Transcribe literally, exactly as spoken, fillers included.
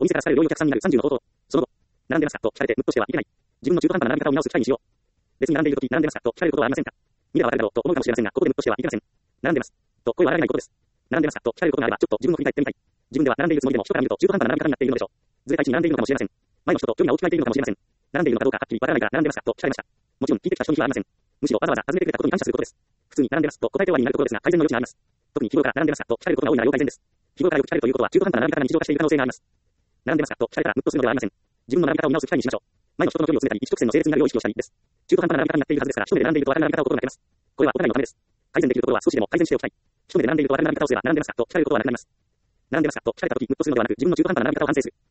お店から疲れる良いお客さんになるさんじゅうの方法。その後、並んでますかと聞かれて、ムッとしてはいけない。自分の中途半端な並び方を見直す機会にしよう。列に並んでいるとき、並んでますかと聞かれることはありませんか。見ればわかるだろうと思うかもしれませんが、ここでムッとしてはいけません。並んでます。と声は荒れないことです。並んでますかと聞かれることがあれば、ちょっと自分を振り返ってみたい。自分では並んでいるつもりでも、人から見ると中途半端な並び方になっているのでしょう。ずれた位置に並んでいるのかもしれません。前の人と距離が大きく空いているのかもしれません。並んでいるのかどうかはっきりわからないから並んでますかと聞かれました。もちろん聞いてきた人に非はありません。むしろわざわざ尋ねてくれたことに感謝することです。普通に並んでますと答えて終わりになるところですが、改善の余地があります。特に日頃から並んでますかと聞かれることが多いなら要改善です。日頃からよく聞かれるということは中途半端な並び方が日常化している可能性があります。並んでますかと聞かれたらムッとするのではありません。自分の並び方を見直す機会にしましょう。前の人との距離を詰めたり、一直線の整列になるよう意識をしたりです。中途半端な並び方になっているはずですから、一目で並んでいると分かる並び方を心がけます。これはお互いのためです。改善できるところは少しでも改善しておきたい。一目で並んでいると分かる並び方をすれば、並んでますかと聞かれることはなくなります。並んでますかと聞かれたとき、ムッとするのではなく、自分の中途半端な並び方を反省する。